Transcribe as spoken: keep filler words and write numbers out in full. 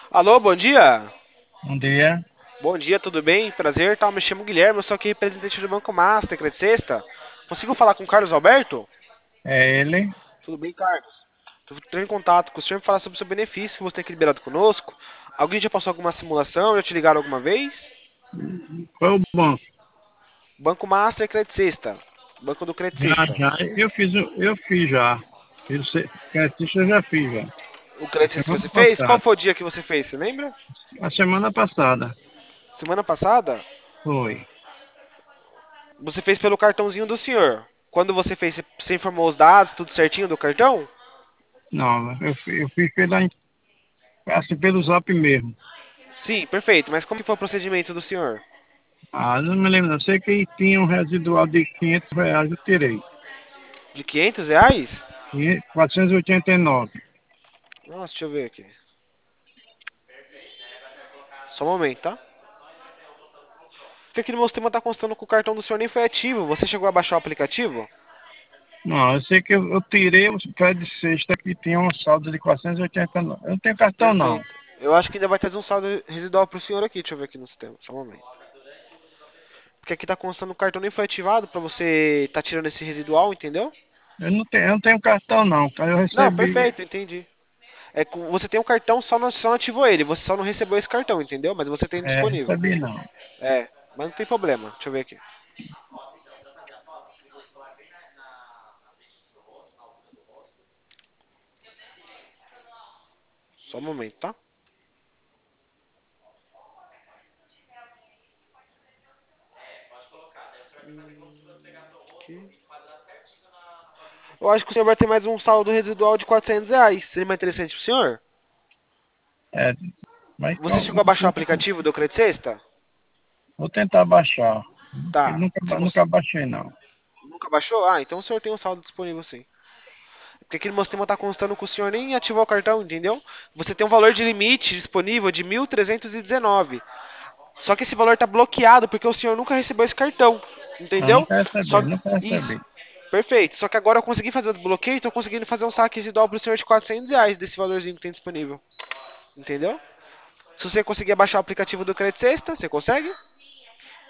Alô, bom dia. Um dia Bom dia, tudo bem? Prazer, tá? Me chamo Guilherme, eu sou aqui representante do Banco Master, Credit Sexta. Consigo falar com o Carlos Alberto? é ele. Tudo bem, Carlos? Estou entrando em contato com o senhor para falar sobre o seu benefício que você tem aqui liberado conosco. Alguém já passou alguma simulação? Já te ligaram alguma vez? Qual é o banco? Banco Master, Credit Sexta. Banco do Credit Já, Sexta. já, eu fiz, o- eu fiz já. Fiz, o Catista eu já fiz já. O A Credit Sexta que semana você fez? Qual passada. foi o dia que você fez? Você lembra? A semana passada Semana passada? foi. Você fez pelo cartãozinho do senhor. Quando você fez, você você informou os dados, tudo certinho do cartão? Não, eu, fi- eu fiz pela, in- assim, pelo Zap mesmo. Sim, perfeito. Mas como que foi o procedimento do senhor? Ah, não me lembro, não. Sei que tinha um residual de quinhentos reais, eu tirei. De quinhentos reais? E quatrocentos e oitenta e nove. Nossa, deixa eu ver aqui. Só um momento, tá? Porque aqui no meu sistema tá constando que o cartão do senhor nem foi ativo. Você chegou a baixar o aplicativo? Não, eu sei que eu, eu tirei o crédito sexta que tinha um saldo de quatrocentos e oitenta e nove. Eu não tenho cartão, não. Perfeito. Eu acho que ainda vai trazer um saldo residual pro senhor aqui. Deixa eu ver aqui no sistema. Só um momento. Porque aqui tá constando que o cartão nem foi ativado pra você tá tirando esse residual, entendeu? Eu não tenho, eu não tenho cartão, não. Cara, eu Não, recebi. perfeito, entendi. É que você tem um cartão, só não, só não ativou ele. Você só não recebeu esse cartão, entendeu? Mas você tem É, disponível. recebi não. É, mas não tem problema. Deixa eu ver aqui. Só um momento, tá? Aqui. Eu acho que o senhor vai ter mais um saldo residual de quatrocentos reais. Seria mais interessante pro senhor? É, mas Você qual- chegou a baixar o aplicativo do Credit Sexta? vou tentar baixar. Eu Tá. nunca, Você ba- cons- nunca baixei, não. nunca baixou? Ah, então o senhor tem um saldo disponível sim. Porque aqui no meu sistema tá constando que o senhor nem ativou o cartão, entendeu? Você tem um valor de limite disponível de mil trezentos e dezenove. Só que esse valor tá bloqueado porque o senhor nunca recebeu esse cartão, Não, entendeu? nunca Só recebi, nunca isso. recebi. Perfeito. Só que agora eu consegui fazer o desbloqueio e tô conseguindo fazer um saque residual pro senhor de quatrocentos reais desse valorzinho que tem disponível. Entendeu? Se você conseguir baixar o aplicativo do Credit Sexta, você consegue?